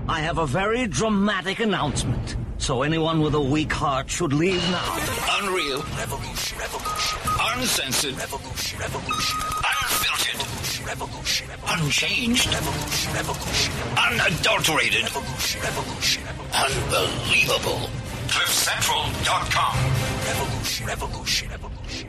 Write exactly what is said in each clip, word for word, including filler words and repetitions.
I have a very dramatic announcement. So anyone with a weak heart should leave now. Unreal. Revolution. Revolution. Uncensored. Revolution. Revolution. Unfiltered. Revolution. Unchanged. Revolution. Revolution. Unadulterated. Revolution. Revolution. Unbelievable. cliff central dot com. Revolution. Revolution. Revolution.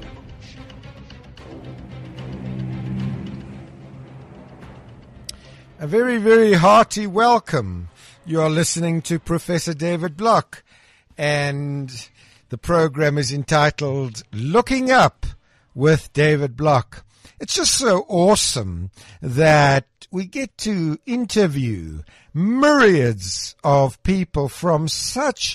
A very, very hearty welcome. You are listening to Professor David Block, and the program is entitled Looking Up with David Block. It's just so awesome that we get to interview myriads of people from such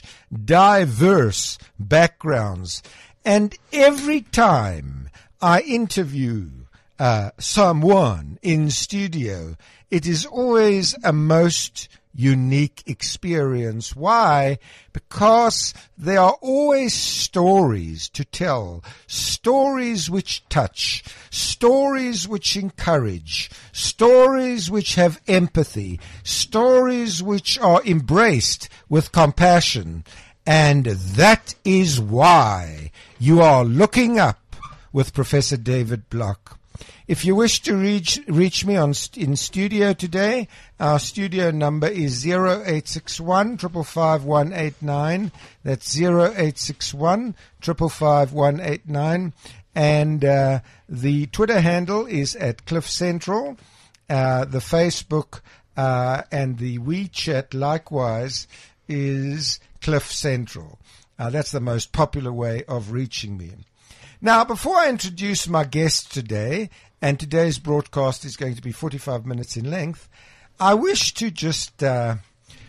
diverse backgrounds. And every time I interview uh, someone in studio, it is always a most unique experience. Why? Because there are always stories to tell, stories which touch, stories which encourage, stories which have empathy, stories which are embraced with compassion. And that is why you are looking up with Professor David Block. If you wish to reach reach me on in studio today, our studio number is zero eight six one, five five five, one eight nine. That's zero eight six one, five five five, one eight nine. And uh, the Twitter handle is at Cliff Central. Uh, the Facebook uh, and the WeChat likewise is Cliff Central. Uh, that's the most popular way of reaching me. Now, before I introduce my guest today, and today's broadcast is going to be forty-five minutes in length, I wish to just uh,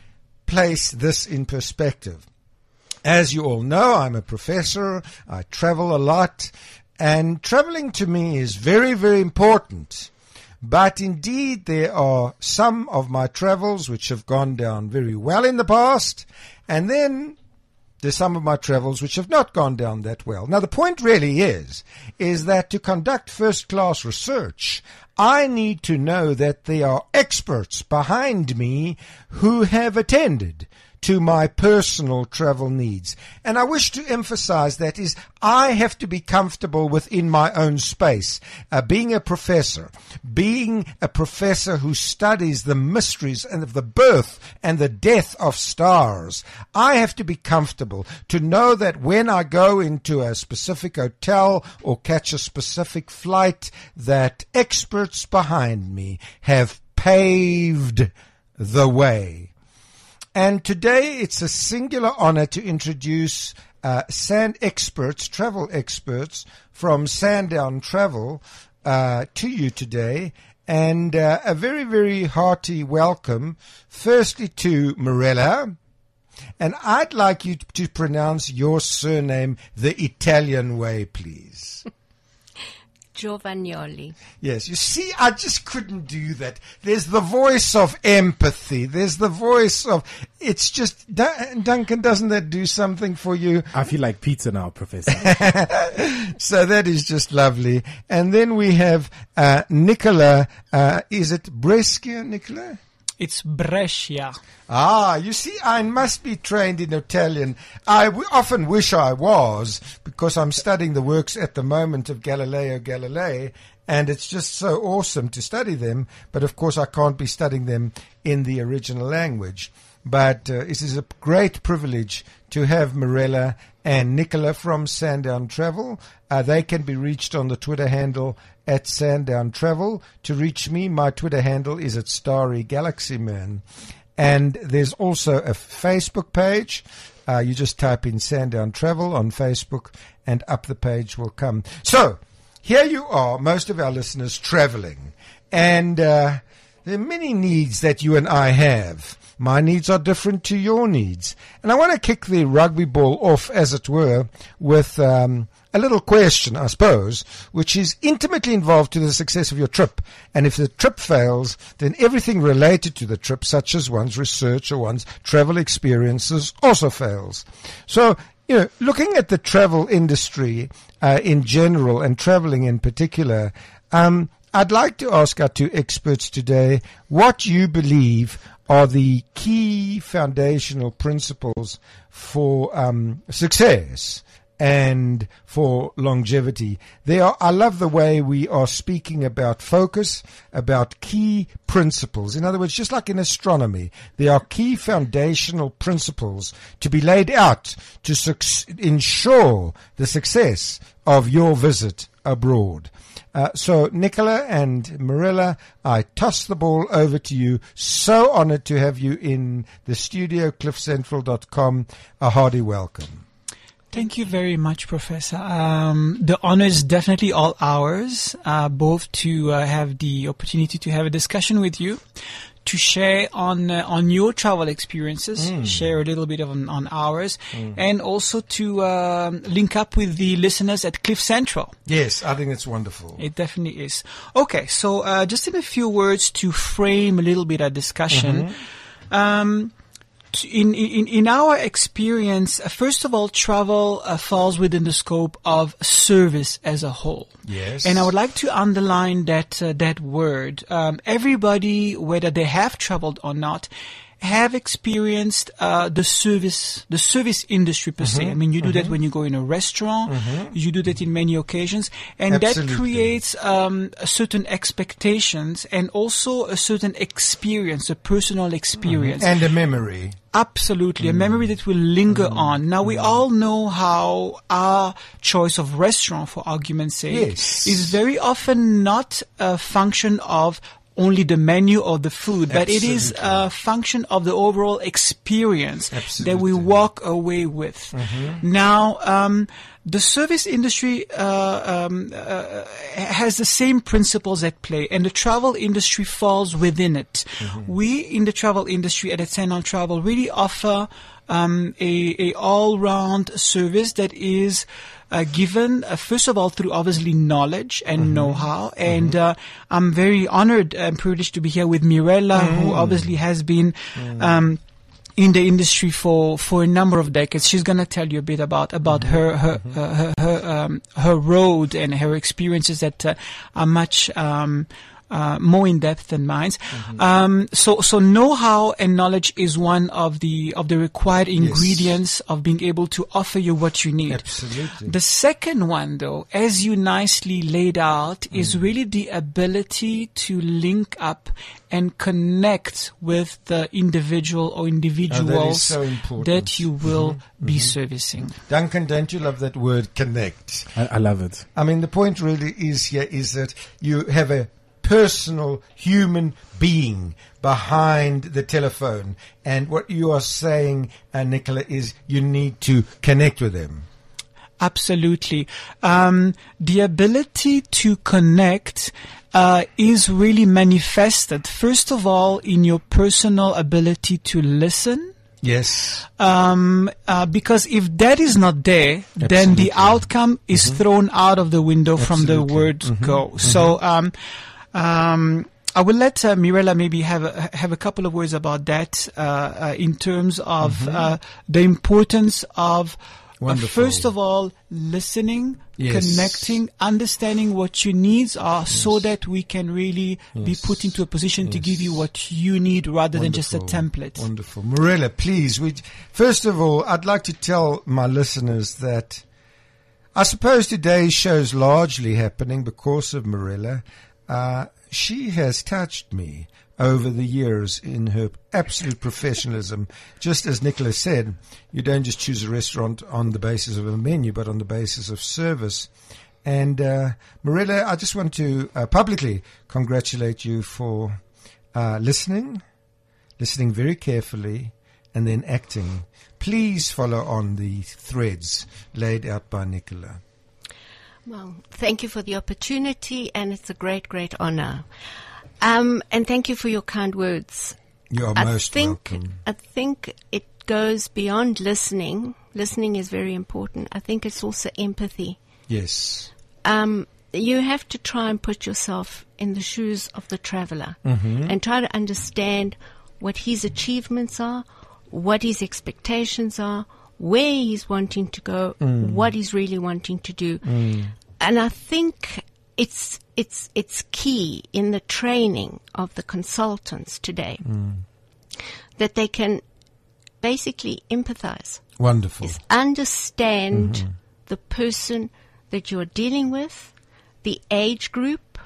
place this in perspective. As you all know, I'm a professor, I travel a lot, and traveling to me is very, very important. But indeed, there are some of my travels which have gone down very well in the past, and then there's some of my travels which have not gone down that well. Now, the point really is, is that to conduct first-class research, I need to know that there are experts behind me who have attended to my personal travel needs. And I wish to emphasize that is I have to be comfortable within my own space. Uh, being a professor, being a professor who studies the mysteries and of the birth and the death of stars, I have to be comfortable to know that when I go into a specific hotel or catch a specific flight, that experts behind me have paved the way. And today it's a singular honor to introduce uh, sand experts, travel experts from Sandown Travel uh, to you today. And uh, a very, very hearty welcome, firstly to Mirella. And I'd like you to pronounce your surname the Italian way, please. Giovagnoli. Yes, you see, I just couldn't do that. There's the voice of empathy. There's the voice of, it's just, Duncan, doesn't that do something for you? I feel like pizza now, Professor. So that is just lovely. And then we have uh, Nicola. Uh, is it Brescia, Nicola? It's Brescia. Ah, you see, I must be trained in Italian. I w- often wish I was, because I'm studying the works at the moment of Galileo Galilei, and it's just so awesome to study them, but of course I can't be studying them in the original language. But uh, it is a great privilege to have Mirella and Nicola from Sandown Travel. Uh, they can be reached on the Twitter handle at Sandown Travel. To reach me, my Twitter handle is at Starry Galaxy Man. And there's also a Facebook page. Uh, you just type in Sandown Travel on Facebook, and up the page will come. So, here you are, most of our listeners traveling. And uh, there are many needs that you and I have. My needs are different to your needs. And I want to kick the rugby ball off, as it were, with um, a little question, I suppose, which is intimately involved to the success of your trip. And if the trip fails, then everything related to the trip, such as one's research or one's travel experiences, also fails. So, you know, looking at the travel industry uh, in general and traveling in particular, um, I'd like to ask our two experts today what you believe are the key foundational principles for um, success and for longevity. They are, I love the way we are speaking about focus, about key principles. In other words, just like in astronomy, there are key foundational principles to be laid out to suc- ensure the success of your visit abroad. Uh, so, Nicola and Marilla, I toss the ball over to you. So honored to have you in the studio, cliff central dot com. A hearty welcome. Thank you very much, Professor. Um, the honor is definitely all ours, uh, both to uh, have the opportunity to have a discussion with you, to share on uh, on your travel experiences, mm. share a little bit of on, on ours, mm. and also to um, link up with the listeners at Cliff Central. Yes, I think it's wonderful. It definitely is. Okay, so uh, just in a few words to frame a little bit our discussion. Mm-hmm. Um, In, in, in our experience, uh, first of all, travel uh, falls within the scope of service as a whole. Yes. And I would like to underline that, uh, that word. Um, everybody, whether they have traveled or not, have experienced uh, the service, the service industry per mm-hmm. se. I mean, you do mm-hmm. that when you go in a restaurant. Mm-hmm. You do that in many occasions, and Absolutely. that creates um, a certain expectations and also a certain experience, a personal experience, mm-hmm. and a memory. Absolutely, mm. a memory that will linger mm. on. Now, we mm. all know how our choice of restaurant, for argument's sake, yes. is very often not a function of only the menu or the food, but Absolutely. it is a function of the overall experience Absolutely. that we walk away with. Mm-hmm. Now, um, the service industry uh, um, uh, has the same principles at play, and the travel industry falls within it. Mm-hmm. We in the travel industry at Attend Travel really offer um, a, a all-round service that is Uh, given, uh, first of all, through obviously knowledge and mm-hmm. know-how. And mm-hmm. uh, I'm very honored and privileged to be here with Mirella, mm. who obviously has been mm. um, in the industry for, for a number of decades. She's going to tell you a bit about, about mm-hmm. her, her, mm-hmm. uh, her, her, um, her road and her experiences that uh, are much um, Uh, more in depth than mine. Mm-hmm. Um, so, so know-how and knowledge is one of the of the required ingredients yes. of being able to offer you what you need. Absolutely. The second one, though, as you nicely laid out, mm. is really the ability to link up and connect with the individual or individuals oh, that, so that you will mm-hmm. be mm-hmm. servicing. Duncan, don't you love that word, connect? I, I love it. I mean, the point really is here is that you have a personal human being behind the telephone. And what you are saying, uh, Nicola, is you need to connect with them. Absolutely. Um, the ability to connect uh, is really manifested, first of all, in your personal ability to listen. Yes. Um, uh, because if that is not there, Absolutely. then the outcome is mm-hmm. thrown out of the window Absolutely. from the word mm-hmm. go. Mm-hmm. So, um, Um, I will let uh, Mirella maybe have a, have a couple of words about that uh, uh, in terms of mm-hmm. uh, the importance of, uh, first of all, listening, yes. connecting, understanding what your needs are yes. so that we can really yes. be put into a position yes. to give you what you need rather Wonderful. than just a template. Wonderful. Mirella, please, we, first of all, I'd like to tell my listeners that I suppose today's show is largely happening because of Mirella. Uh, she has touched me over the years in her absolute professionalism. Just as Nicola said, you don't just choose a restaurant on the basis of a menu, but on the basis of service. And uh, Mirella, I just want to uh, publicly congratulate you for uh, listening, listening very carefully, and then acting. Please follow on the threads laid out by Nicola. Well, thank you for the opportunity, and it's a great, great honor. Um, and thank you for your kind words. You are I most think, welcome. I think it goes beyond listening. Listening is very important. I think it's also empathy. Yes. Um, you have to try and put yourself in the shoes of the traveler mm-hmm. and try to understand what his achievements are, what his expectations are, where he's wanting to go, mm. what he's really wanting to do. Mm. And I think it's it's it's key in the training of the consultants today mm. that they can basically empathize. Wonderful. Is understand mm-hmm. the person that you're dealing with, the age group,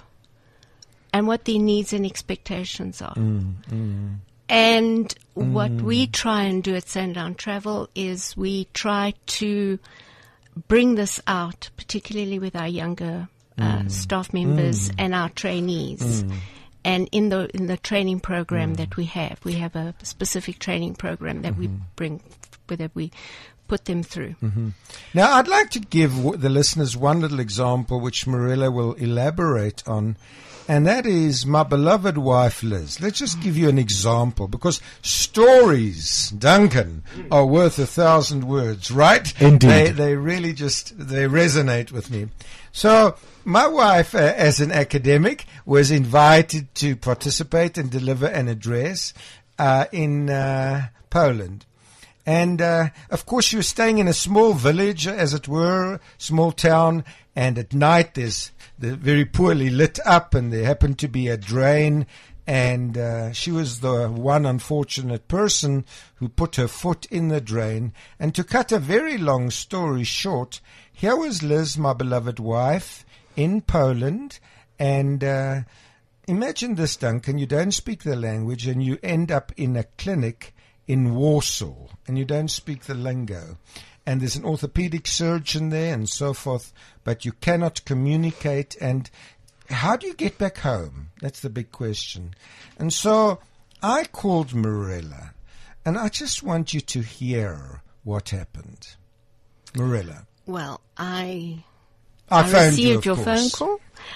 and what their needs and expectations are. Mm, mm. And mm. what we try and do at Sandown Travel is we try to bring this out, particularly with our younger uh, mm. staff members mm. and our trainees. Mm. And in the in the training program mm. that we have, we have a specific training program that mm-hmm. we bring, that we put them through. Mm-hmm. Now, I'd like to give w- the listeners one little example, which Marilla will elaborate on, and that is my beloved wife, Liz. Let's just give you an example, because stories, Duncan, are worth a thousand words, right? Indeed. They, they really just, they resonate with me. So, my wife, uh, as an academic, was invited to participate and deliver an address uh, in uh, Poland. And, uh, of course, she was staying in a small village, as it were, small town, and at night there's the very poorly lit up, and there happened to be a drain, and uh, she was the one unfortunate person who put her foot in the drain. And to cut a very long story short, here was Liz, my beloved wife, in Poland, and uh, imagine this, Duncan, you don't speak the language, and you end up in a clinic in Warsaw, and you don't speak the lingo, and there's an orthopedic surgeon there and so forth, but you cannot communicate. And how do you get back home? That's the big question. And so I called Marilla, and I just want you to hear what happened. Marilla. Well, I, I, I received you, your course. phone call,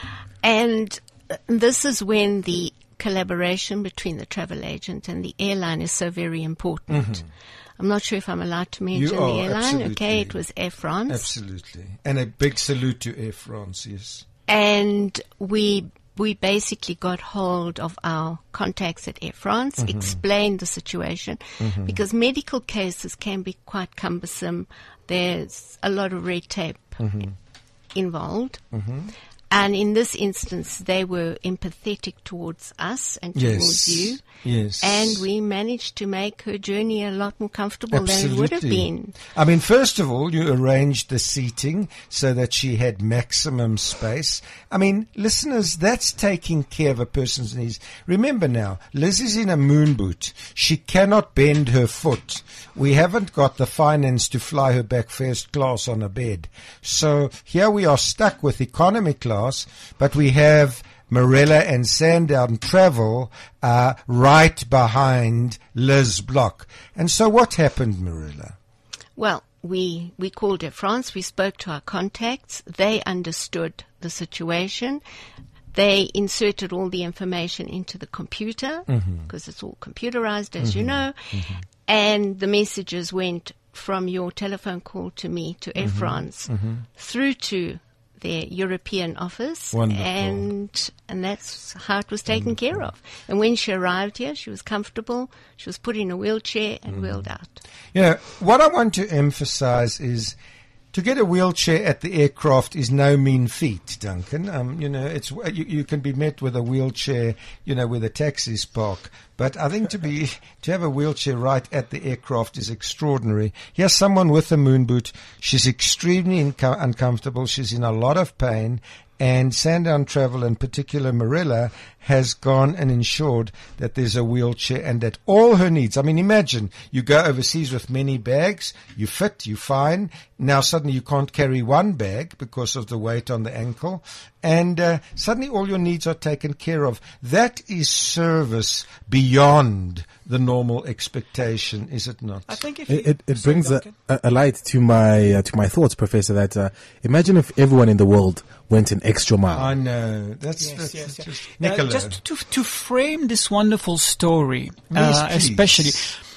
and this is when the collaboration between the travel agent and the airline is so very important. Mm-hmm. I'm not sure if I'm allowed to mention are, the airline. absolutely. Okay, it was Air France. Absolutely. And a big salute to Air France, yes. And we we basically got hold of our contacts at Air France, mm-hmm. explained the situation, mm-hmm. because medical cases can be quite cumbersome. There's a lot of red tape mm-hmm. involved. Mm-hmm. And in this instance, they were empathetic towards us and towards yes. you. Yes. And we managed to make her journey a lot more comfortable Absolutely. than it would have been. I mean, first of all, you arranged the seating so that she had maximum space. I mean, listeners, that's taking care of a person's needs. Remember now, Liz is in a moon boot. She cannot bend her foot. We haven't got the finance to fly her back first class on a bed. So here we are stuck with economy class, but we have Marilla and Sandown Travel uh, right behind Liz Block. And so what happened, Marilla? Well, we we called Air France. We spoke to our contacts. They understood the situation. They inserted all the information into the computer, because mm-hmm. it's all computerized, as mm-hmm. you know. Mm-hmm. And the messages went from your telephone call to me, to Air mm-hmm. France, mm-hmm. through to their European office. Wonderful. And and that's how it was taken Wonderful. care of. And when she arrived here, she was comfortable. She was put in a wheelchair and mm. wheeled out. You know, what I want to emphasize is to get a wheelchair at the aircraft is no mean feat, Duncan. Um, you know, it's you, you can be met with a wheelchair, you know, where the taxis park. But I think to be to have a wheelchair right at the aircraft is extraordinary. Here's someone with a moon boot. She's extremely inco- uncomfortable. She's in a lot of pain. And Sandown Travel, in particular Marilla, has gone and ensured that there's a wheelchair and that all her needs. I mean, imagine you go overseas with many bags, you fit, you fine. Now suddenly you can't carry one bag because of the weight on the ankle. And uh, suddenly all your needs are taken care of. That is service beyond the normal expectation, is it not? I think if it, you, it, it sorry, brings a, Duncan. a light to my uh, to my thoughts, Professor. That uh, imagine if everyone in the world went an extra mile. I know. That's, Yes, that's yes, yes. just Uh, Nicola. just to to frame this wonderful story, Yes, uh, please. especially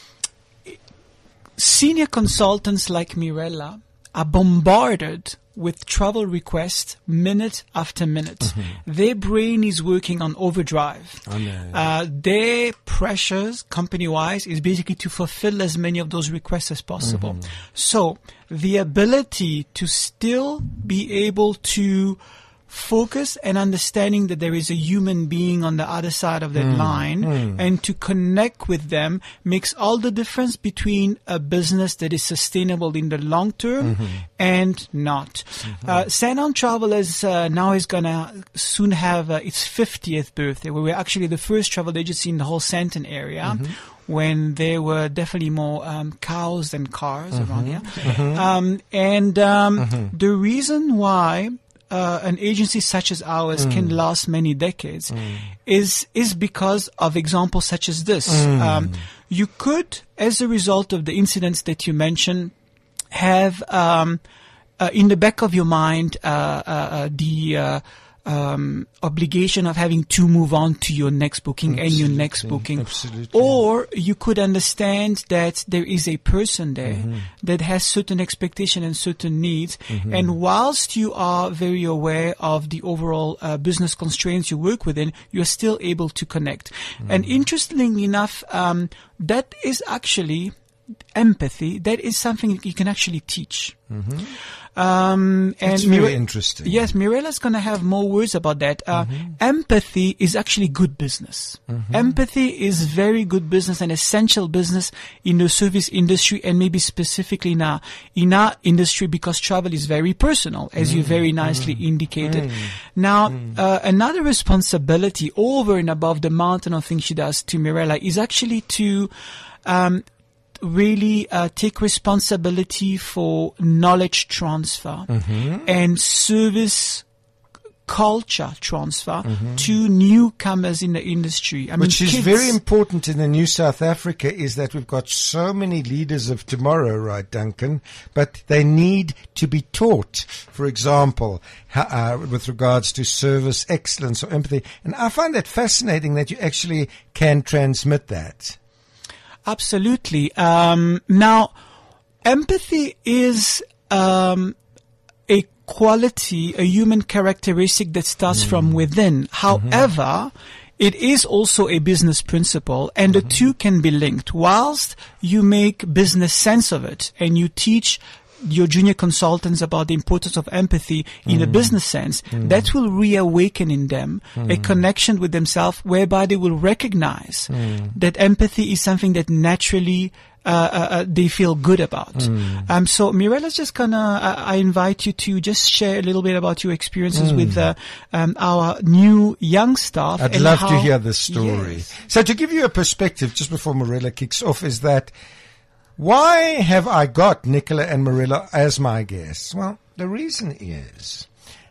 senior consultants like Mirella are bombarded with travel requests minute after minute. Mm-hmm. Their brain is working on overdrive. I know. Uh, their pressures, company-wise, is basically to fulfill as many of those requests as possible. Mm-hmm. So the ability to still be able to focus and understanding that there is a human being on the other side of that mm. line mm. and to connect with them makes all the difference between a business that is sustainable in the long term mm-hmm. and not. Mm-hmm. Uh, Sandown Travelers uh, now is going to soon have uh, its fiftieth birthday. We were actually the first travel agency in the whole Sandton area. Mm-hmm. When there were definitely more um, cows than cars mm-hmm. around here. Mm-hmm. Um, and um, mm-hmm. the reason why uh, an agency such as ours mm. can last many decades mm. is is because of examples such as this. Mm. Um, you could, as a result of the incidents that you mentioned, have um, uh, in the back of your mind uh, uh, uh, the uh, Um, obligation of having to move on to your next booking absolutely, and your next booking. Absolutely. Or you could understand that there is a person there mm-hmm. that has certain expectation and certain needs. Mm-hmm. And whilst you are very aware of the overall uh, business constraints you work within, you're still able to connect. Mm-hmm. And interestingly enough, um, that is actually empathy. That is something you can actually teach. Mm-hmm. Um, and That's very Mire- interesting. Yes, Mirella's going to have more words about that. Uh, mm-hmm. Empathy is actually good business. Mm-hmm. Empathy is very good business, an essential business in the service industry, and maybe specifically in our, in our industry, because travel is very personal, as mm-hmm. you very nicely mm-hmm. indicated. Mm-hmm. Now, mm-hmm. Uh, another responsibility over and above the mountain of things she does to Mirella is actually to um, really uh, take responsibility for knowledge transfer mm-hmm. and service culture transfer mm-hmm. to newcomers in the industry. I Which mean, is kids. very important in the new South Africa, is that we've got so many leaders of tomorrow, right, Duncan? But they need to be taught, for example, how, uh, with regards to service excellence or empathy. And I find that fascinating that you actually can transmit that. Absolutely. Um, now, empathy is um, a quality, a human characteristic that starts mm. from within. However, mm-hmm. it is also a business principle, and mm-hmm. the two can be linked. Whilst you make business sense of it and you teach your junior consultants about the importance of empathy in mm. a business sense, mm. that will reawaken in them mm. a connection with themselves, whereby they will recognize mm. that empathy is something that naturally uh, uh, they feel good about. Mm. Um, so Mirella's just gonna, uh, I invite you to just share a little bit about your experiences mm. with uh, um, our new young staff. I'd and love how, to hear the story. Yes. So to give you a perspective, just before Mirella kicks off, is that why have I got Nicola and Mirella as my guests? Well, the reason is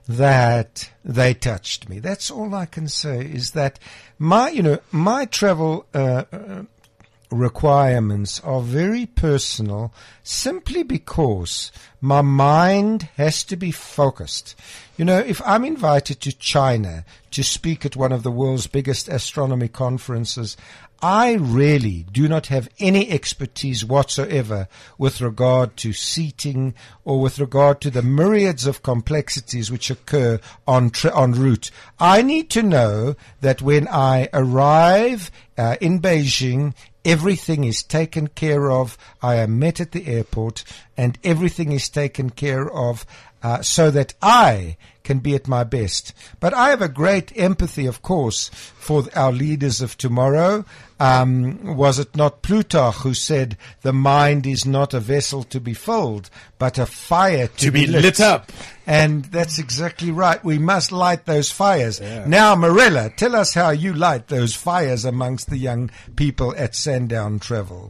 that they touched me. That's all I can say, is that my, you know, my travel uh, uh, requirements are very personal, simply because my mind has to be focused. You know, if I'm invited to China to speak at one of the world's biggest astronomy conferences, I really do not have any expertise whatsoever with regard to seating or with regard to the myriads of complexities which occur on tra- en route. I need to know that when I arrive uh, in Beijing, everything is taken care of. I am met at the airport and everything is taken care of uh, so that I can be at my best. But I have a great empathy, of course, for our leaders of tomorrow. Um, was it not Plutarch who said, the mind is not a vessel to be filled, but a fire to, to be lit. lit up? And that's exactly right. We must light those fires. Yeah. Now, Mirella, tell us how you light those fires amongst the young people at Sandown Travel.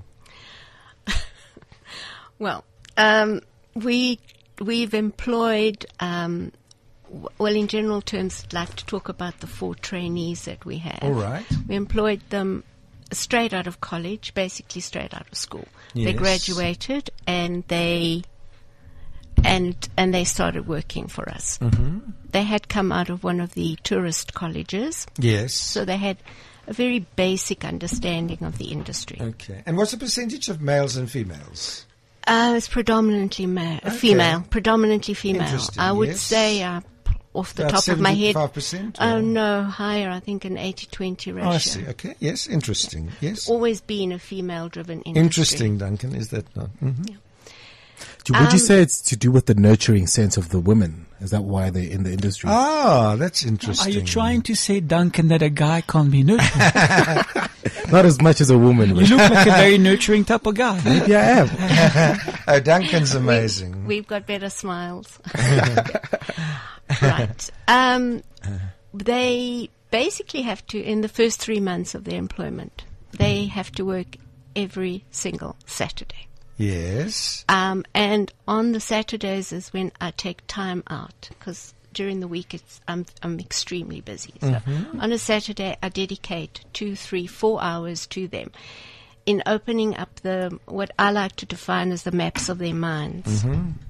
Well, um, we, we've employed, um, well, in general terms, I'd like to talk about the four trainees that we have. All right. We employed them straight out of college, basically straight out of school. Yes. They graduated and they and and they started working for us. Mm-hmm. They had come out of one of the tourist colleges. Yes. So they had a very basic understanding of the industry. Okay. And what's the percentage of males and females? Uh, it's predominantly ma- okay. female. Predominantly female. Interesting, I would yes. say uh, off the About top of my head. seventy-five percent? Oh, no, higher. I think an eighty twenty ratio. Oh, I see. Okay. Yes. Interesting. Yes. Always been a female-driven industry. Interesting, Duncan. Is that not? Mm-hmm. Yeah. Do- Would you Um, say it's to do with the nurturing sense of the women? Is that why they're in the industry? Ah, that's Are interesting. you trying to say, Duncan, that a guy can't be nurturing? Not as much as a woman. You But look like a very nurturing type of guy. maybe I am. Oh, Duncan's amazing. We've got better smiles. Right. Um, they basically have to, in the first three months of their employment, they have to work every single Saturday. Yes. Um, and on the Saturdays is when I take time out, because during the week it's I'm I'm extremely busy. So on a Saturday I dedicate two, three, four hours to them in opening up the what I like to define as the maps of their minds.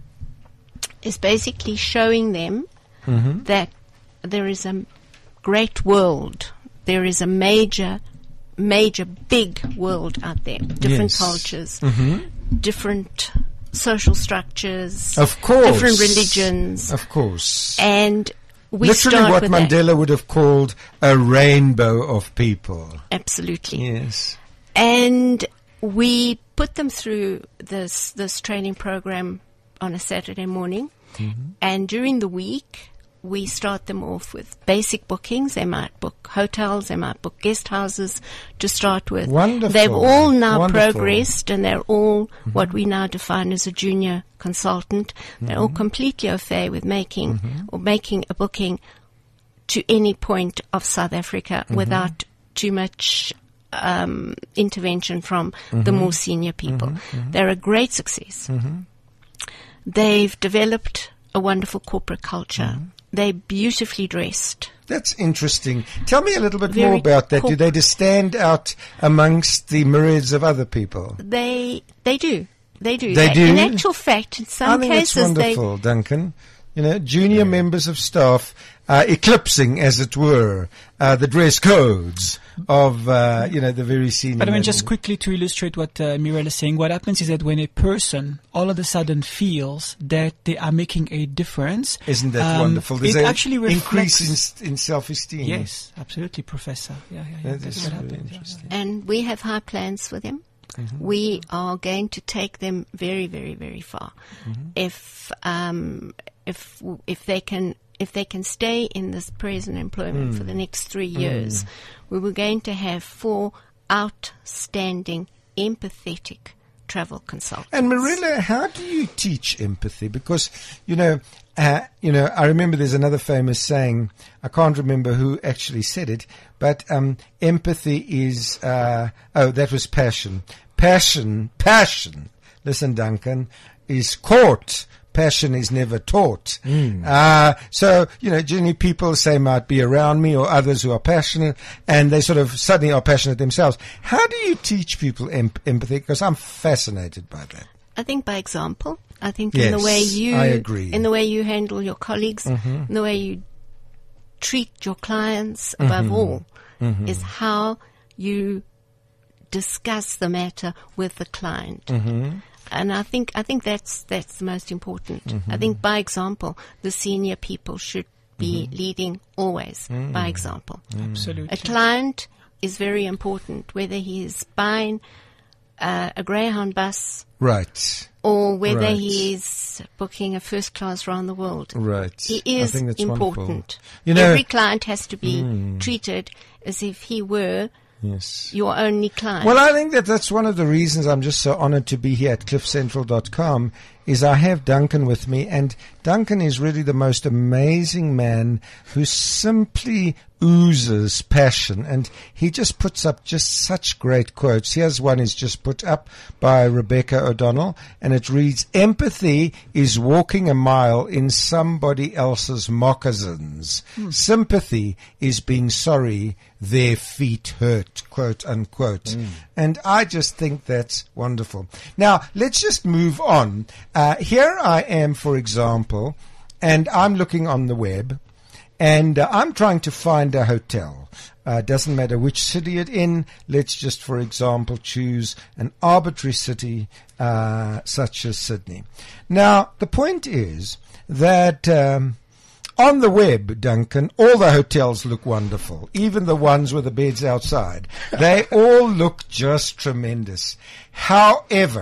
Is basically showing them that there is a great world, there is a major, major, big world out there. Different Yes. cultures, different social structures, Of course. different religions, Of course. and we Literally start what with Mandela that. would have called a rainbow of people. Absolutely. Yes. And we put them through this this training program on a Saturday morning, and during the week we start them off with basic bookings. They might book hotels, they might book guest houses to start with. Wonderful. They've all now Wonderful. progressed, and they're all what we now define as a junior consultant. They're all completely au fait with making or making a booking to any point of South Africa without too much um, intervention from the more senior people. They're a great success. They've developed a wonderful corporate culture. They're beautifully dressed. That's interesting. Tell me a little bit Very more about that. corp- Do they just stand out amongst the myriads of other people? They they do. They do. They do? In actual fact, in I some think it's cases, they wonderful, Duncan. You know, junior members of staff uh, eclipsing, as it were, uh, the dress codes of, uh, you know, the very senior. But I mean, level. just quickly to illustrate what uh, Mirel is saying, what happens is that when a person all of a sudden feels that they are making a difference, Isn't that um, wonderful? There's it an actually increase reflects. in, in self-esteem. Yes, absolutely, Professor. Yeah, yeah, yeah. That That's is what really happens. yeah, yeah. interesting. and we have high plans for them. We are going to take them very, very, very far. If um, if if they can if they can stay in this present employment for the next three years, we were going to have four outstanding, empathetic travel consultants. And Marilla, how do you teach empathy? Because, you know, uh, you know, I remember there's another famous saying. I can't remember who actually said it, but um, empathy is. Uh, oh, that was passion. Passion, passion. Listen, Duncan, is caught. Passion is never taught. Uh, so, you know, generally people say might be around me or others who are passionate, and they sort of suddenly are passionate themselves. How do you teach people em- empathy? Because I'm fascinated by that. I think by example. I think in the way Yes, you, I agree. in the way you handle your colleagues, in the way you treat your clients, above all, is how you discuss the matter with the client. And I think I think that's that's the most important. I think by example, the senior people should be leading always by example. Absolutely. A client is very important, whether he is buying uh, a Greyhound bus Right. or whether Right. he is booking a first class around the world. Right. He I is think that's important. wonderful. You know, Every client has to be treated as if he were yes. your only client. Well, I think that that's one of the reasons I'm just so honored to be here at cliff central dot com is I have Duncan with me, and Duncan is really the most amazing man who simply oozes passion, and he just puts up just such great quotes. Here's one he's just put up by Rebecca O'Donnell, and it reads, "Empathy is walking a mile in somebody else's moccasins. Sympathy is being sorry their feet hurt," quote unquote. And I just think that's wonderful. Now, let's just move on. Uh, here I am, for example, and I'm looking on the web, and uh, I'm trying to find a hotel. Uh, doesn't matter which city it's in. Let's just, for example, choose an arbitrary city uh, such as Sydney. Now, the point is that um, on the web, Duncan, all the hotels look wonderful, even the ones with the beds outside. They all look just tremendous. However,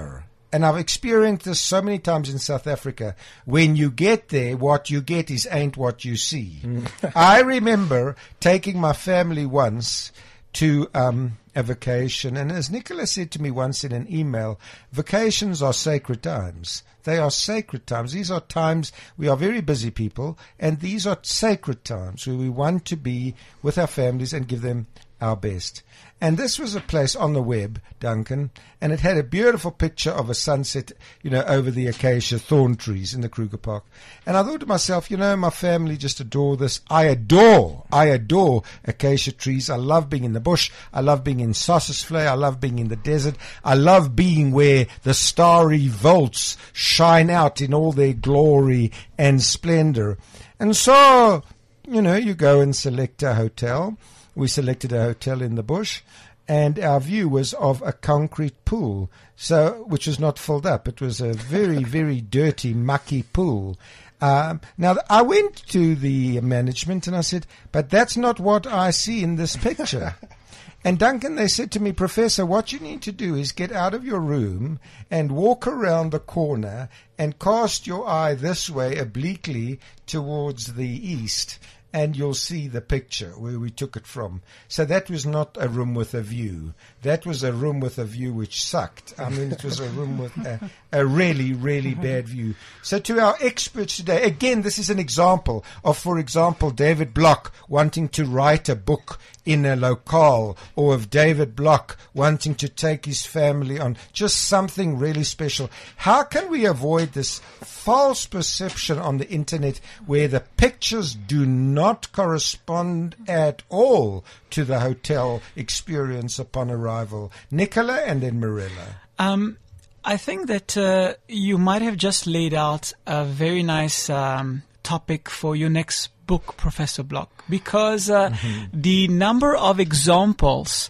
and I've experienced this so many times in South Africa, when you get there, what you get is ain't what you see. I remember taking my family once to um, a vacation, and as Nicola said to me once in an email, vacations are sacred times. They are sacred times. These are times, we are very busy people, and these are sacred times where we want to be with our families and give them our best. And this was a place on the web, Duncan, and it had a beautiful picture of a sunset, you know, over the acacia thorn trees in the Kruger Park. And I thought to myself, you know, my family just adore this. I adore, I adore acacia trees. I love being in the bush. I love being in Sossusvlei. I love being in the desert. I love being where the starry vaults shine out in all their glory and splendor. And so, you know, you go and select a hotel. We selected a hotel in the bush, and our view was of a concrete pool, so which was not filled up. It was a very, very dirty, mucky pool. Um, now, I went to the management and I said, but that's not what I see in this picture. And Duncan, they said to me, Professor, what you need to do is get out of your room and walk around the corner and cast your eye this way obliquely towards the east, and you'll see the picture where we took it from. So that was not a room with a view. That was a room with a view which sucked. I mean, it was a room with a, a really, really bad view. So to our experts today, again, this is an example of, for example, David Block wanting to write a book in a locale, or of David Block wanting to take his family on just something really special. How can we avoid this false perception on the internet where the pictures do not correspond at all to the hotel experience upon arrival? Nicola and then Marilla. Um, I think that uh, you might have just laid out a very nice um, topic for your next book, Professor Block, because uh, mm-hmm. the number of examples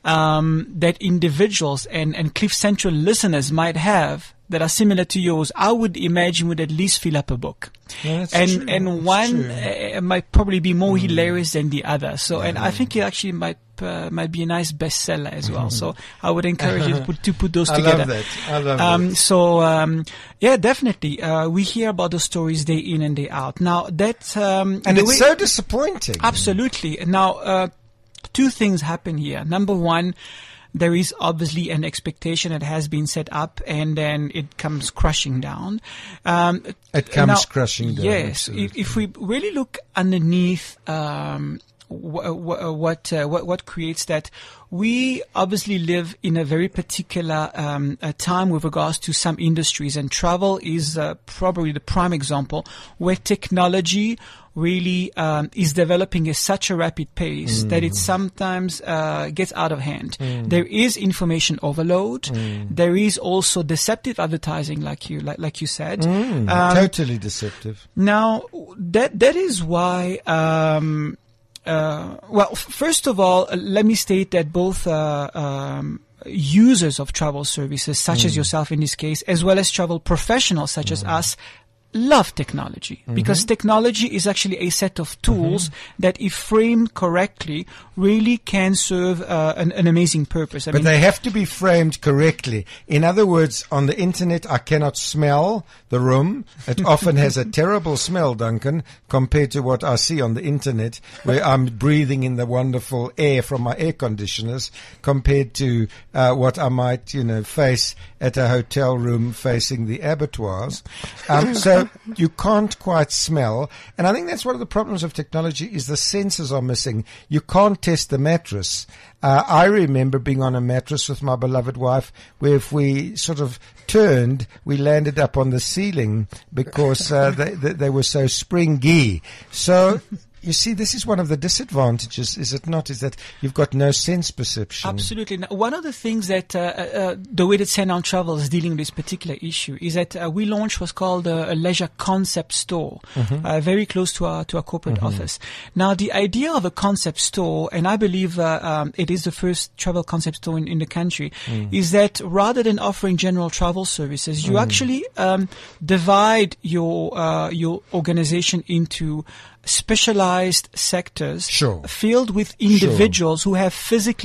um, that individuals and, and Cliff Central listeners might have that are similar to yours, I would imagine would at least fill up a book. Yeah, that's and true. and that's one uh, might probably be more mm. hilarious than the other. So, mm. and I think it actually might uh, might be a nice bestseller as well. So, I would encourage you to put, to put those I together. Love that. I love um, that. So, um, yeah, definitely. Uh, we hear about those stories day in and day out. Now, that um, and it's way, so disappointing. Absolutely. Now, uh, two things happen here. Number one, there is obviously an expectation that has been set up, and then it comes crashing down. Um, it comes now, crashing down. Yes. If, if we really look underneath um, wh- wh- what, uh, what what creates that, we obviously live in a very particular um, a time with regards to some industries, and travel is uh, probably the prime example where technology really um, is developing at such a rapid pace mm. that it sometimes uh, gets out of hand. Mm. There is information overload. Mm. There is also deceptive advertising, like you like, like you said. Mm, um, totally deceptive. Now, that that is why. Um, uh, well, f- first of all, uh, let me state that both. Uh, um, users of travel services, such mm. as yourself in this case, as well as travel professionals such mm. as us, love technology, mm-hmm. because technology is actually a set of tools mm-hmm. that, if framed correctly, really can serve uh, an, an amazing purpose. I but mean, they have to be framed correctly. In other words, on the internet, I cannot smell the room. It often has a terrible smell, Duncan, compared to what I see on the internet, where I'm breathing in the wonderful air from my air conditioners, compared to uh, what I might, you know, face at a hotel room facing the abattoirs. Um, so you can't quite smell. And I think that's one of the problems of technology, is the sensors are missing. You can't test the mattress. Uh, I remember being on a mattress with my beloved wife, where if we sort of turned, we landed up on the ceiling because uh, they, they, they were so springy. So you see, this is one of the disadvantages, is it not? Is that you've got no sense perception. Absolutely. Now, one of the things that uh, uh, the way that Sandown Travel is dealing with this particular issue is that uh, we launched what's called a, a leisure concept store, mm-hmm. uh, very close to our to our corporate mm-hmm. office. Now, the idea of a concept store, and I believe uh, um, it is the first travel concept store in, in the country, mm. is that rather than offering general travel services, you mm. actually um, divide your uh, your organization into specialized sectors sure. filled with individuals sure. who have physically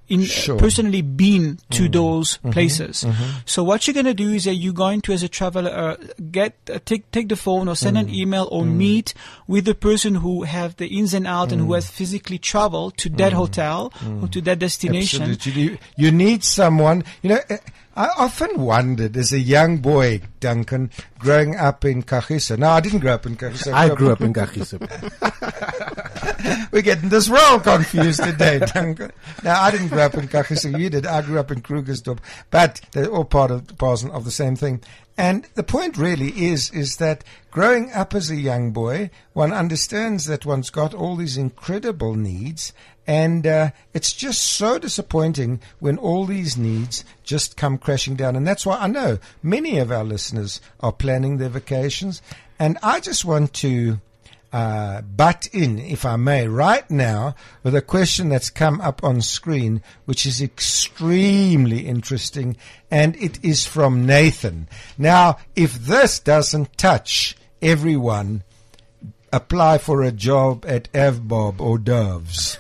in Sure. uh, personally been to Mm. those Mhm. places. Mhm. So what you're going to do is that you're going to, as a traveler, uh, get uh, take take the phone or send an Mm. email or Mm. meet with the person who have the ins and outs and who Mm. has physically traveled to that Mm. hotel or Mm. to that destination. Absolutely. You, you need someone, you know, uh, I often wondered as a young boy, Duncan, growing up in Kagiso. No, I didn't grow up in Kagiso. I grew up in Kagiso. We're getting this real confused today, Duncan. No, I didn't grow up in Kagiso. You did. I grew up in Krugersdorp. But they're all part of, parcel of the same thing. And the point really is, is that growing up as a young boy, one understands that one's got all these incredible needs, and uh, it's just so disappointing when all these needs just come crashing down. And that's why I know many of our listeners are planning their vacations, and I just want to uh, butt in, if I may, right now with a question that's come up on screen, which is extremely interesting, and it is from Nathan. Now, if this doesn't touch everyone, apply for a job at Avbob or Doves,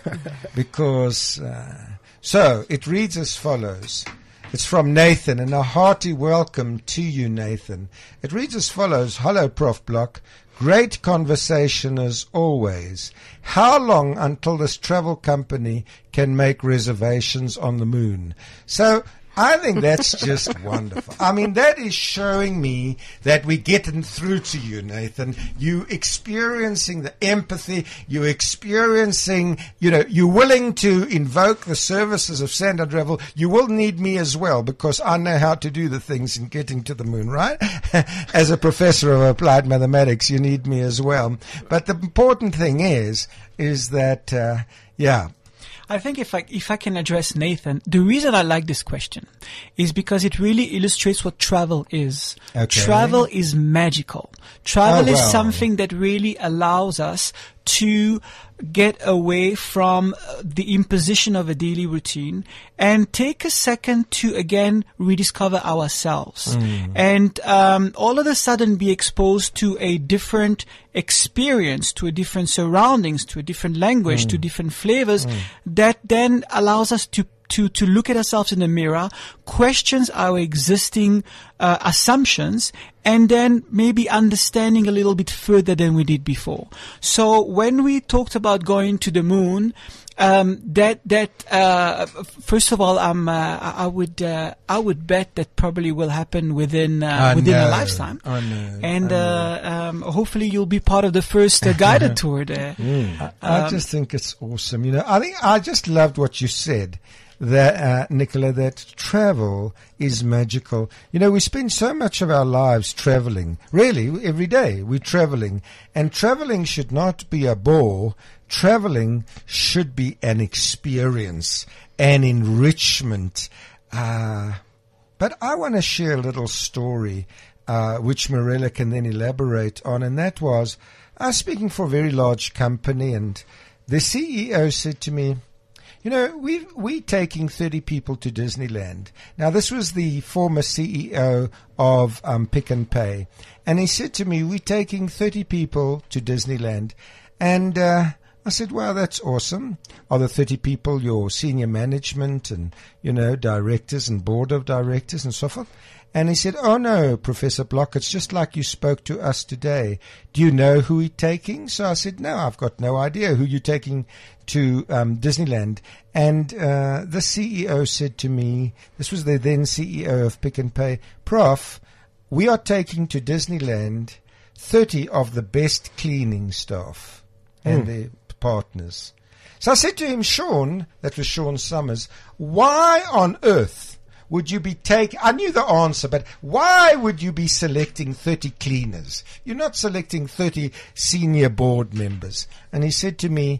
because uh, so it reads as follows. It's from Nathan, and a hearty welcome to you, Nathan. It reads as follows. Hello, Professor Block. Great conversation as always. How long until this travel company can make reservations on the moon? So I think that's just wonderful. I mean, that is showing me that we're getting through to you, Nathan. You experiencing the empathy. You experiencing, you know, you're willing to invoke the services of Standard Travel. You will need me as well, because I know how to do the things in getting to the moon, right? As a professor of applied mathematics, you need me as well. But the important thing is, is that, uh, yeah, I think if I if I can address Nathan, the reason I like this question is because it really illustrates what travel is. Okay. Travel is magical. Travel Oh, is wow. something that really allows us to get away from uh, the imposition of a daily routine and take a second to again rediscover ourselves Mm. and um, all of a sudden be exposed to a different experience, to a different surroundings, to a different language, Mm. to different flavors that then allows us to to to look at ourselves in the mirror, questions our existing uh, assumptions, and then maybe understanding a little bit further than we did before. So when we talked about going to the moon, um, that that uh, f- first of all, um, uh, I I would uh, I would bet that probably will happen within uh, I within know. a lifetime. I know. And I know. uh, um, hopefully you'll be part of the first uh, guided tour there. I, I Um, just think it's awesome. You know, I think I just loved what you said, that uh, Nicola, that travel is magical. You know, we spend so much of our lives traveling. Really, every day we're traveling, and traveling should not be a bore. Traveling should be an experience, an enrichment. Uh, but I want to share a little story, uh, which Morella can then elaborate on, and that was, I was speaking for a very large company, and the C E O said to me, you know, we we taking thirty people to Disneyland. Now, this was the former C E O of um, Pick and Pay. And he said to me, we're taking thirty people to Disneyland. And uh, I said, wow, that's awesome. Are the thirty people your senior management and, you know, directors and board of directors and so forth? And he said, oh, no, Professor Block, it's just like you spoke to us today. Do you know who you're taking? So I said, no, I've got no idea who you're taking to um, Disneyland. And uh, the C E O said to me, this was the then C E O of Pick and Pay, Prof, we are taking to Disneyland thirty of the best cleaning staff and their partners. So I said to him, Sean, that was Sean Summers, why on earth would you be taking, I knew the answer, but why would you be selecting thirty cleaners? You're not selecting thirty senior board members. And he said to me,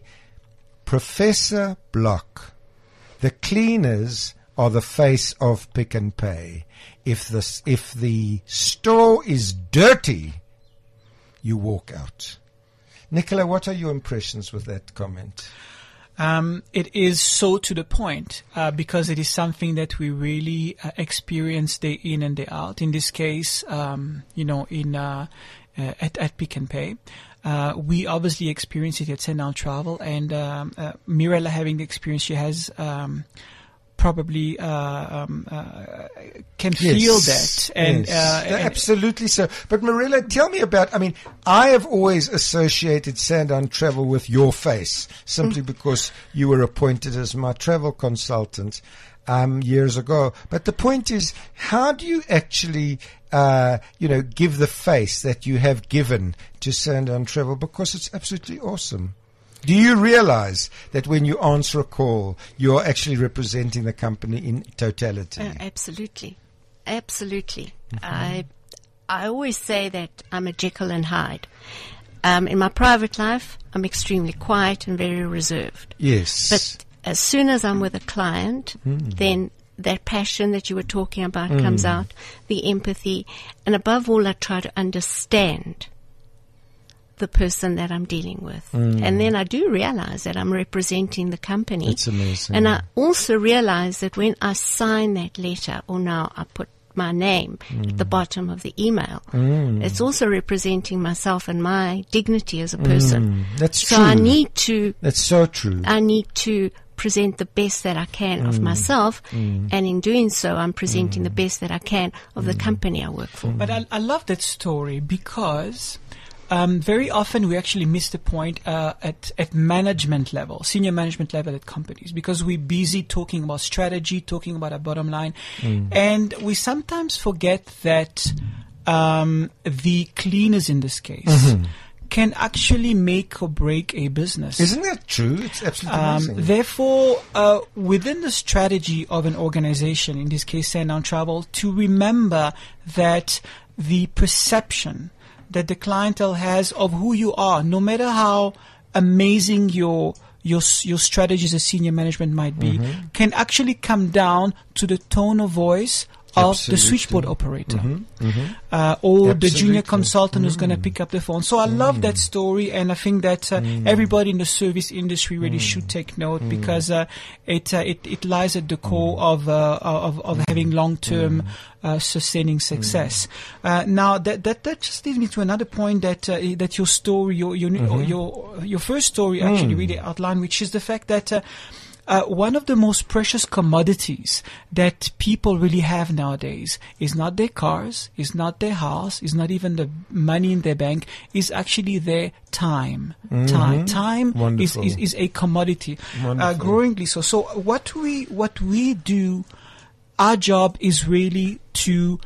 Professor Block, the cleaners are the face of Pick and Pay. If the, if the store is dirty, you walk out. Nicola, what are your impressions with that comment? Um, it is so to the point uh, because it is something that we really uh, experience day in and day out. In this case, um, you know, in uh, uh, at, at Pick and Pay, uh, we obviously experience it at Send Out Travel, and um, uh, Mirella having the experience she has. Um, probably uh, um, uh, can Yes, feel that. And, yes. uh, No, and absolutely so. But Marilla, tell me about, I mean, I have always associated Sandown Travel with your face, simply because you were appointed as my travel consultant um, years ago. But the point is, how do you actually, uh, you know, give the face that you have given to Sandown Travel? Because it's absolutely awesome. Do you realize that when you answer a call, you're actually representing the company in totality? Uh, absolutely. Absolutely. I I always say that I'm a Jekyll and Hyde. Um, in my private life, I'm extremely quiet and very reserved. Yes. But as soon as I'm with a client, Mm. then that passion that you were talking about comes out, the empathy, and above all, I try to understand the person that I'm dealing with. And then I do realize that I'm representing the company. It's amazing. And I also realize that when I sign that letter, or now I put my name at the bottom of the email, it's also representing myself and my dignity as a person. That's So true. I need to, That's so true. I need to present the best that I can of myself, and in doing so, I'm presenting the best that I can of the company I work for. But I, I love that story because um, very often we actually miss the point uh, at at management level, senior management level at companies, because we're busy talking about strategy, talking about our bottom line, and we sometimes forget that um, the cleaners in this case can actually make or break a business. Isn't that true? It's absolutely Um, amazing. therefore, uh, within the strategy of an organization, in this case Sandown Travel, to remember that the perception that the clientele has of who you are, no matter how amazing your your your strategies as senior management might be, can actually come down to the tone of voice of Absolutely. the switchboard operator, uh, or the junior Absolutely. consultant who's going to pick up the phone. So I love that story, and I think that uh, everybody in the service industry really should take note, because uh, it, uh, it it lies at the core of uh, of of having long-term uh, sustaining success. Uh, now that that that just leads me to another point that uh, that your story, your your your your first story actually really outlined, which is the fact that. Uh, Uh, one of the most precious commodities that people really have nowadays is not their cars, is not their house, is not even the money in their bank, is actually their time. Time, time is, Wonderful. is, is a commodity, uh, Wonderful. growingly so. So what we what we do, our job is really to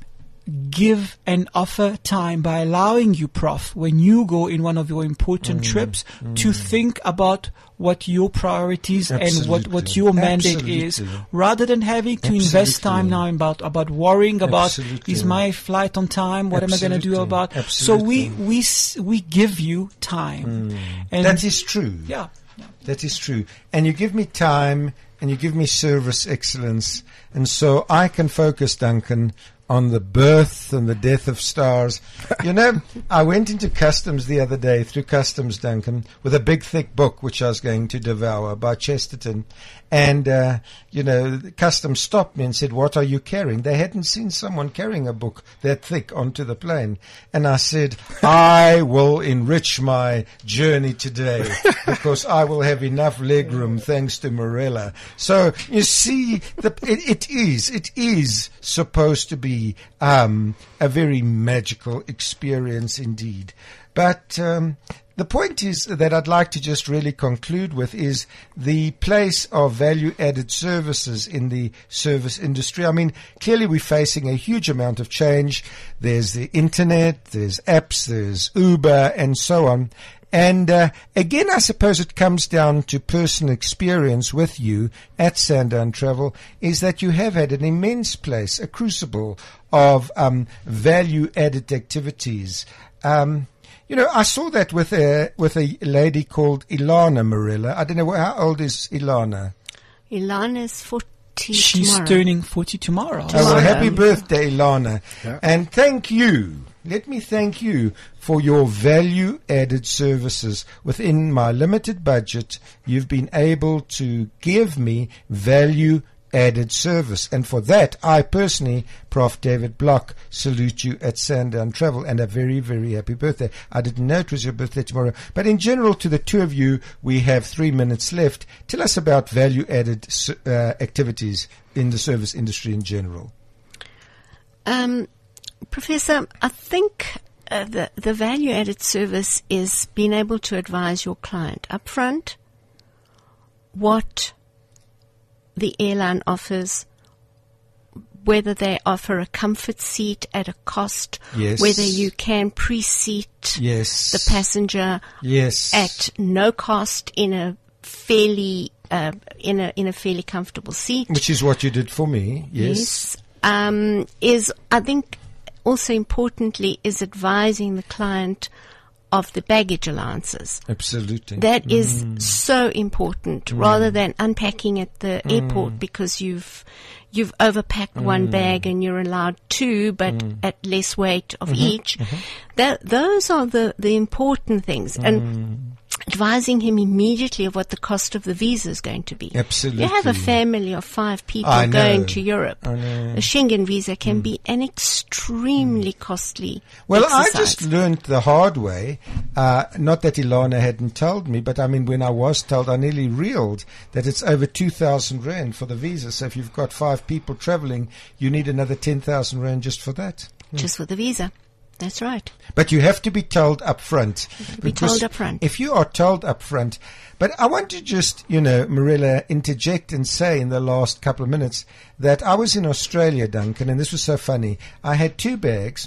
give and offer time by allowing you, Prof, when you go in one of your important trips, to think about what your priorities and what, what Absolutely. your mandate is, Absolutely. rather than having to invest time Absolutely. now about about worrying about Absolutely. is my flight on time, what am I going to do Absolutely. about? Absolutely. So we we s- we give you time, and That is true. yeah. yeah. That is true. And you give me time, and you give me service excellence, and so I can focus, Duncan, on the birth and the death of stars. You know, I went into customs the other day, through customs, Duncan, with a big thick book which I was going to devour by Chesterton. And, uh, you know, the customs stopped me and said, "What are you carrying?" They hadn't seen someone carrying a book that thick onto the plane. And I said, "I will enrich my journey today because I will have enough legroom thanks to Morella." So, you see, the, it, it is, it is supposed to be um, a very magical experience indeed. But um, the point is that I'd like to just really conclude with is the place of value-added services in the service industry. I mean, clearly we're facing a huge amount of change. There's the internet, there's apps, there's Uber, and so on. And uh, again, I suppose it comes down to personal experience with you at Sandown Travel, is that you have had an immense place, a crucible of um, value-added activities. Um, you know, I saw that with a with a lady called Ilana Morella. I don't know, how old is Ilana? Ilana's forty She's tomorrow. turning forty tomorrow. Oh, well, Tomorrow. happy birthday, Ilana. Yeah. And thank you. Let me thank you for your value-added services. Within my limited budget, you've been able to give me value added service. And for that, I personally, Professor David Block, salute you at Sandown Travel, and a very, very happy birthday. I didn't know it was your birthday tomorrow. But in general, to the two of you, we have three minutes left. Tell us about value-added uh, activities in the service industry in general. Um, Professor, I think uh, the, the value-added service is being able to advise your client upfront what the airline offers, whether they offer a comfort seat at a cost, yes. whether you can pre-seat yes. the passenger yes. at no cost in a fairly uh, in a in a fairly comfortable seat, which is what you did for me. Yes, yes. Um, is I think also importantly is advising the client of the baggage allowances. Absolutely. That mm. is so important, mm. rather than unpacking at the mm. airport because you've you've overpacked mm. one bag and you're allowed two, but mm. at less weight of mm-hmm. each. Mm-hmm. That, those are the, the important things. Mm. And advising him immediately of what the cost of the visa is going to be. Absolutely. You have a family of five people I going know. to Europe. I know. A Schengen visa can mm. be an extremely mm. costly Well, exercise. I just learned the hard way, uh, not that Ilana hadn't told me, but I mean, when I was told, I nearly reeled that it's over two thousand rand for the visa. So if you've got five people traveling, you need another ten thousand rand just for that. Just for the visa. That's right. But you have to be told up front. Be told up front. If you are told up front, but I want to just, you know, Marilla, interject and say in the last couple of minutes that I was in Australia, Duncan, and this was so funny. I had two bags,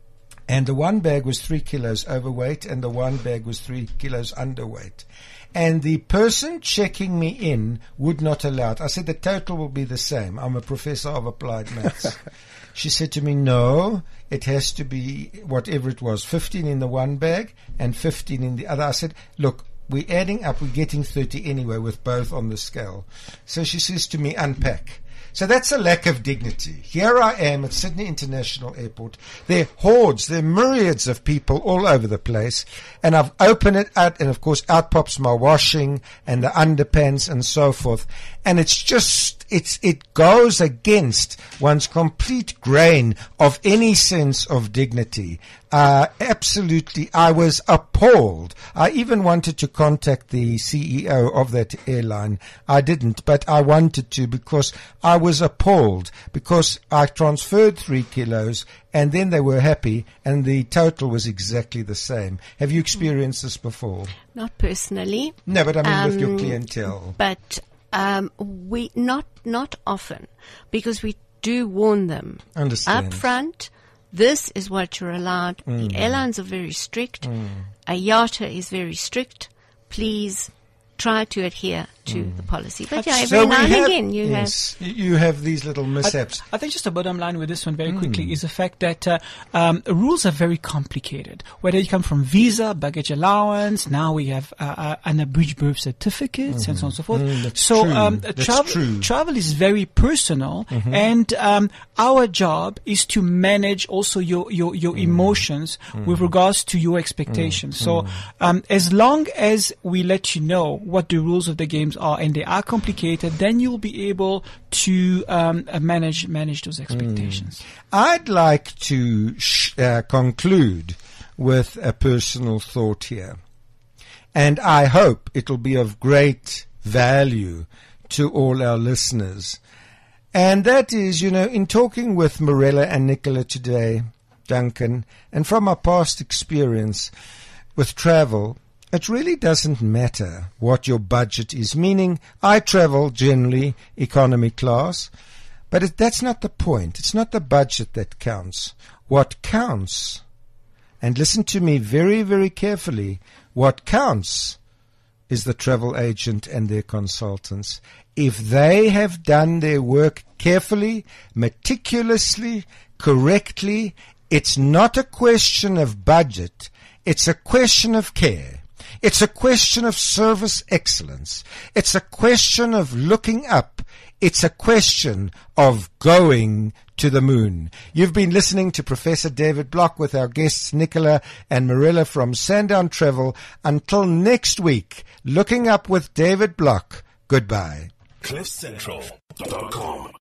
and the one bag was three kilos overweight, and the one bag was three kilos underweight. And the person checking me in would not allow it. I said, the total will be the same. I'm a professor of applied maths. She said to me, no, it has to be whatever it was, fifteen in the one bag and fifteen in the other. I said, look, we're adding up, we're getting thirty anyway with both on the scale. So she says to me, unpack. So that's a lack of dignity. Here I am at Sydney International Airport. There are hordes, there are myriads of people all over the place. And I've opened it out, and of course out pops my washing and the underpants and so forth. And it's just, it's, it goes against one's complete grain of any sense of dignity. Uh, absolutely, I was appalled. I even wanted to contact the C E O of that airline. I didn't, but I wanted to because I was appalled because I transferred three kilos and then they were happy and the total was exactly the same. Have you experienced this before? Not personally. No, but I mean um, with your clientele. But um, we not not often because we do warn them Understand. up front. This is what you're allowed. Mm. The airlines are very strict. Mm. I A Y A T A is very strict. Please try to adhere to Mm. the policy. But yeah, every So now we and have- again you yes, you have these little mishaps. I, I think just the bottom line with this one very Mm. quickly is the fact that uh, um, rules are very complicated. Whether you come from visa, baggage allowance, now we have uh, uh, unabridged birth certificates Mm-hmm. and so on and so forth. Mm, that's so true. um, That's travel, true. travel is very personal, Mm-hmm. and um, our job is to manage also your your, your Mm. emotions with regards to your expectations. So um, as long as we let you know what the rules of the games are, and they are complicated, then you'll be able to um, uh, manage manage those expectations. I'd like to sh- uh, conclude with a personal thought here. And I hope it'll be of great value to all our listeners. And that is, you know, in talking with Morella and Nicola today, Duncan, and from our past experience with travel, it really doesn't matter what your budget is. Meaning, I travel generally economy class, but it, that's not the point. It's not the budget that counts. What counts, and listen to me very, very carefully, what counts is the travel agent and their consultants. If they have done their work carefully, meticulously, correctly, it's not a question of budget. It's a question of care. It's a question of service excellence. It's a question of looking up. It's a question of going to the moon. You've been listening to Professor David Block with our guests Nicola and Marilla from Sandown Travel. Until next week, looking up with David Block. Goodbye. cliff central dot com